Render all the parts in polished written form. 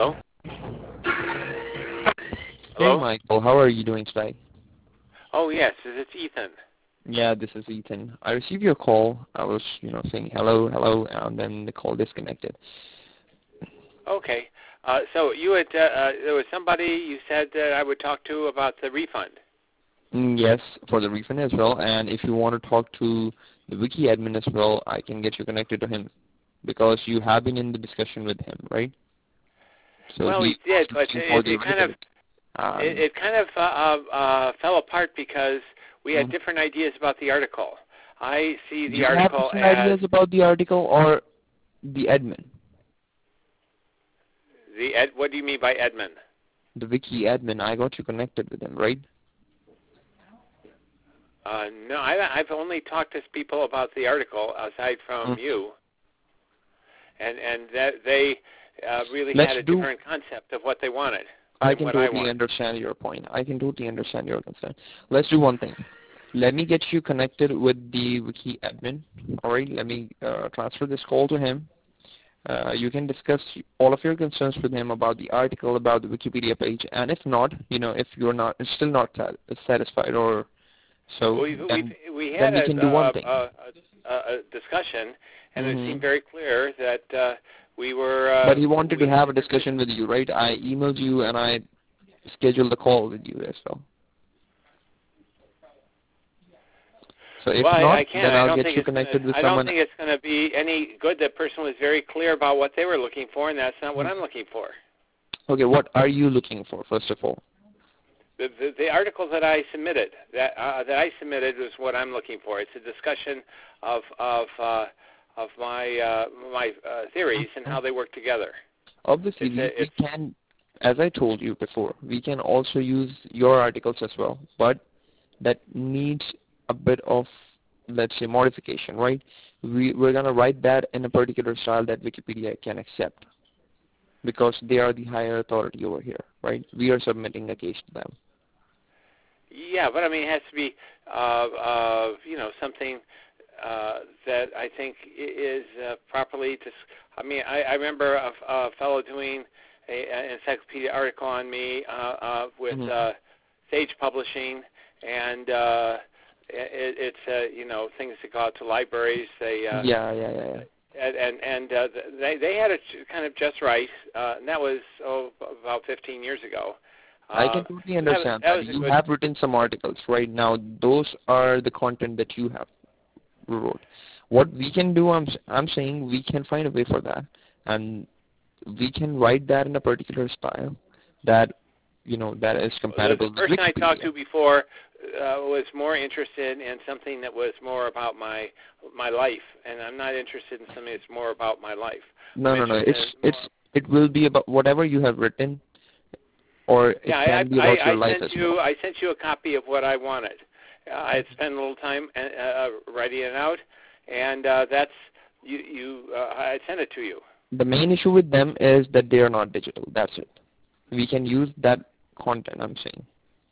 Hello? Hey, Hello? Michael. How are you doing today? Oh, yes. It's Ethan. Yeah, this is Ethan. I received your call. I was, saying hello, hello, and then the call disconnected. Okay. So you had, there was somebody you said that I would talk to about the refund. Yes, for the refund as well. And if you want to talk to the wiki admin as well, I can get you connected to him because you have been in the discussion with him, right? So Well, he's he did, but looking for the writability. Um, it kind of fell apart because we had mhm. different ideas about the article. I see the You have article different as ideas about the article or the admin, what do you mean by Edmund? the wiki admin. I got you connected with him, right? No, I've only talked to people about the article aside from Mm. you, and that they really Let's had a do different concept of what they wanted I than can what I totally wanted. understand your point. I can totally understand your concern. Let's do one thing. Let me get you connected with the wiki admin. All right, let me transfer this call to him. You can discuss all of your concerns with him about the article, about the Wikipedia page, and if not, if you're not still not satisfied, or so, We then had we can do one thing. a discussion, and it Hmm. seemed very clear that we were But he wanted we to had have a different discussion with you, right? I emailed you and I scheduled a call with you as well. So if Well, I not, can't. then I'll get you connected with I don't someone. think it's going to be any good. That person was very clear about what they were looking for, and that's not what Mhm. I'm looking for. Okay, what are you looking for, first of all? The article that I submitted was what I'm looking for. It's a discussion of my theories and how they work together. Obviously, we It's can, as I told you before, we can also use your articles as well, but that needs a bit of, let's say, modification, right? We're going to write that in a particular style that Wikipedia can accept because they are the higher authority over here, right? We are submitting a case to them. yeah, but I mean, it has to be something that I think is properly. I mean, I remember a fellow doing an encyclopedia article on me with Mm-hmm. Sage Publishing, and it's things that go out to libraries. Yeah. They had it kind of just right, and that was about 15 years ago. I can totally So understand that that. was a You good. have written some articles right now. Those are the content that you have wrote. What we can do, I'm saying we can find a way for that, and we can write that in a particular style that that is The compatible with person I talked Wikipedia. to before was more interested in something that was more about my life, and I'm not interested in something that's more about my life. I'm No. interested in more. It will be about whatever you have written, or it Yeah, can be about your life as well. I sent you a copy of what I wanted. I had spent a little time writing it out, and that's I sent it to you. The main issue with them is that they are not digital. That's it. We can use that content, I'm saying.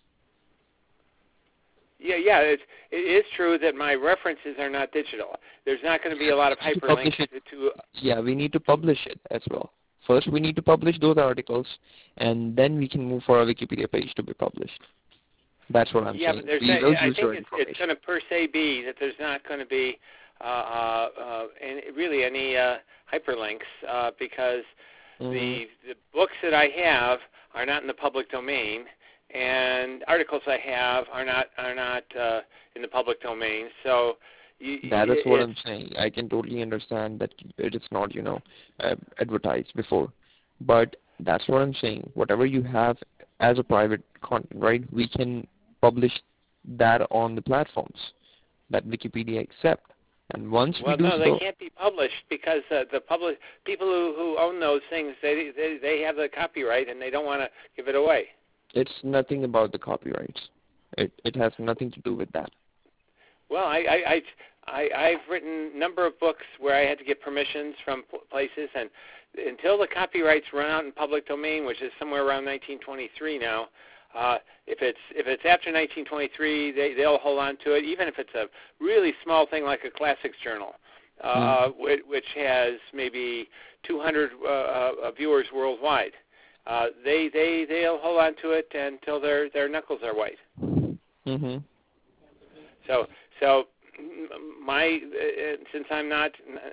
Yeah, it is true that my references are not digital. There's not going to be a lot of We need to publish hyperlinks it. to. Yeah, we need to publish it as well. First, we need to publish those articles, and then we can move for our Wikipedia page to be published. That's what I'm Yeah, but saying. We will I use think your it's information. going to per se be that there's not going to be really any hyperlinks because Hmm. the books that I have are not in the public domain, and articles I have are not in the public domain. So That is what it's I'm saying. I can totally understand that it is not, advertised before. But that's what I'm saying. Whatever you have as a private content, right, we can publish that on the platforms that Wikipedia accept. And once we well, do no, they so, can't be published because the public people who own those things they have the copyright and they don't want to give it away. it's nothing about the copyrights. It has nothing to do with that. Well, I've written a number of books where I had to get permissions from places, and until the copyrights run out in public domain, which is somewhere around 1923 now, if it's after 1923, they'll hold on to it, even if it's a really small thing like a classics journal, Mm. which has maybe 200 viewers worldwide. they'll hold on to it until their knuckles are white. Mhm. So my since I'm not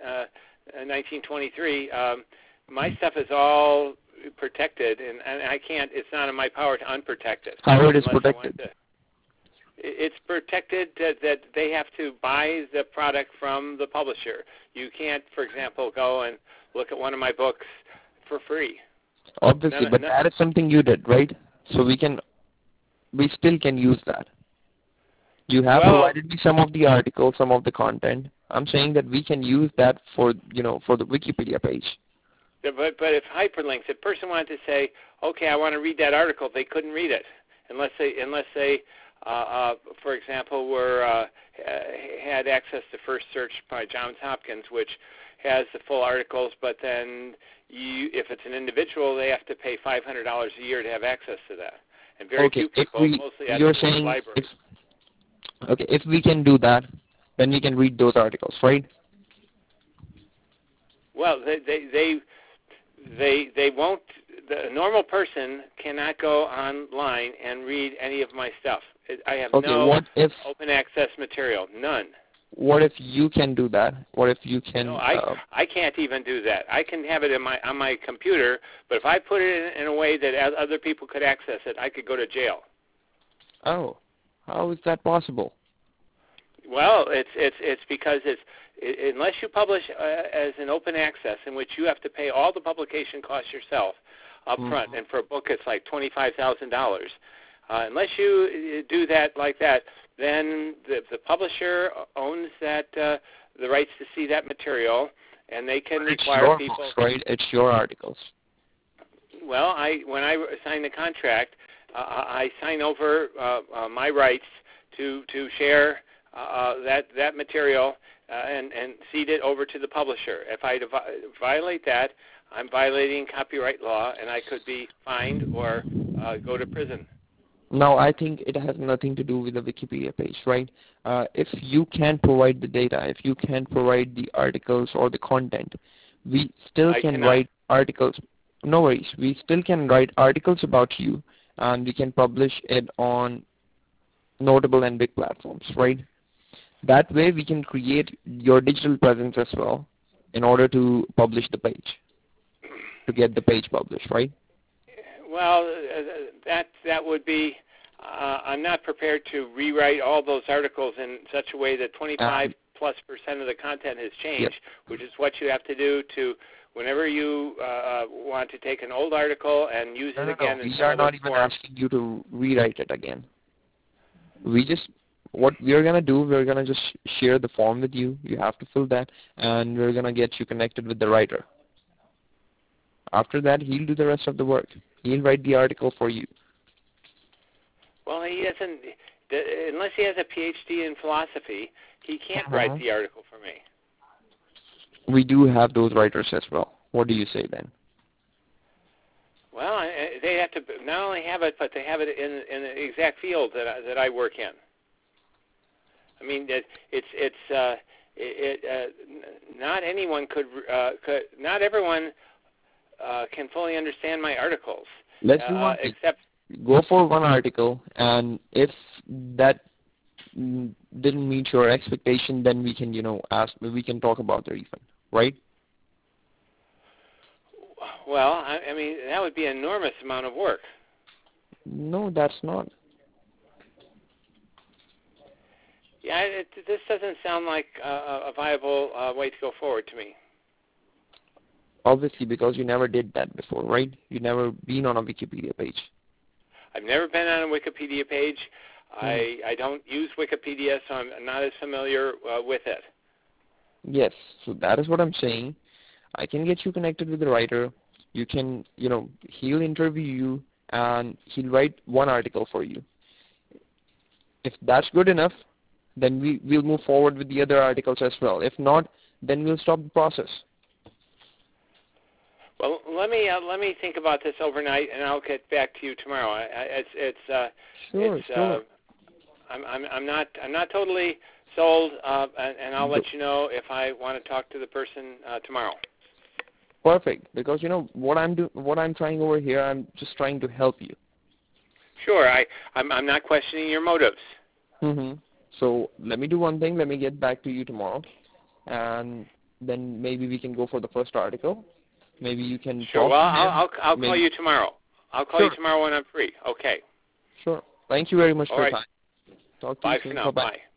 1923, my stuff is all protected, and I can't. It's not in my power to unprotect it. How it is protected? It's protected that they have to buy the product from the publisher. You can't, for example, go and look at one of my books for free. Obviously, but that is something you did, right? So we still can use that. You have provided me some of the articles, some of the content. I'm saying that we can use that for the Wikipedia page. But if hyperlinks, if a person wanted to say, okay, I want to read that article, they couldn't read it unless they for example, had access to First Search by Johns Hopkins, which has the full articles. But then, if it's an individual, they have to pay $500 a year to have access to that. And very few people, mostly at the library. If we can do that, then we can read those articles, right? Well, they won't. The normal person cannot go online and read any of my stuff. I have no open access material, none. What if you can do that? What if you can? No, I can't even do that. I can have it on my computer, but if I put it in a way that other people could access it, I could go to jail. Oh, how is that possible? Well, it's because unless you publish as an open access, in which you have to pay all the publication costs yourself up front, and for a book it's like $25,000. Unless you do that like that, then the publisher owns the rights to see that material, and they can require people. Books, right? It's your articles. Well, when I sign the contract, I sign over my rights to share that material and cede it over to the publisher. If I violate that, I'm violating copyright law, and I could be fined or go to prison. No, I think it has nothing to do with the Wikipedia page, right? If you can provide the data, if you can provide the articles or the content, we still can write articles. No worries. We still can write articles about you, and we can publish it on notable and big platforms, right? That way we can create your digital presence as well in order to publish the page, to get the page published, right? Well, that would be, I'm not prepared to rewrite all those articles in such a way that 25+% of the content has changed, which is what you have to do to, whenever you want to take an old article and use it again. We are not even asking you to rewrite it again. What we are going to do, we're going to just share the form with you. You have to fill that, and we're going to get you connected with the writer. After that, he'll do the rest of the work. He'll write the article for you. Well, he doesn't, unless he has a PhD in philosophy, he can't write the article for me. We do have those writers as well. What do you say then? Well, they have to not only have it, but they have it in the exact field that I work in. I mean, not anyone could not everyone can fully understand my articles. Let's do one thing. Except go for one article, and if that didn't meet your expectation, then we can, we can talk about the refund, right? Well, I mean, that would be an enormous amount of work. No, that's not. Yeah, this doesn't sound like a viable way to go forward to me. Obviously, because you never did that before, right? You never been on a Wikipedia page. I've never been on a Wikipedia page. I don't use Wikipedia, so I'm not as familiar with it. Yes, so that is what I'm saying. I can get you connected with the writer. You can, he'll interview you, and he'll write one article for you. If that's good enough, then we'll move forward with the other articles as well. If not, then we'll stop the process. Well, let me think about this overnight, and I'll get back to you tomorrow. Sure. I'm not totally sold, and I'll let you know if I want to talk to the person tomorrow. Perfect. Because what I'm trying over here, I'm just trying to help you. Sure, I'm not questioning your motives. Mm-hmm. So let me do one thing. Let me get back to you tomorrow, and then maybe we can go for the first article. Maybe you can Sure. talk Well, to him. I'll call you tomorrow. I'll call you Sure. tomorrow when I'm free. Okay. Sure. Thank you very much All for your right. time. Talk to you Bye for soon. now. Bye-bye. Bye.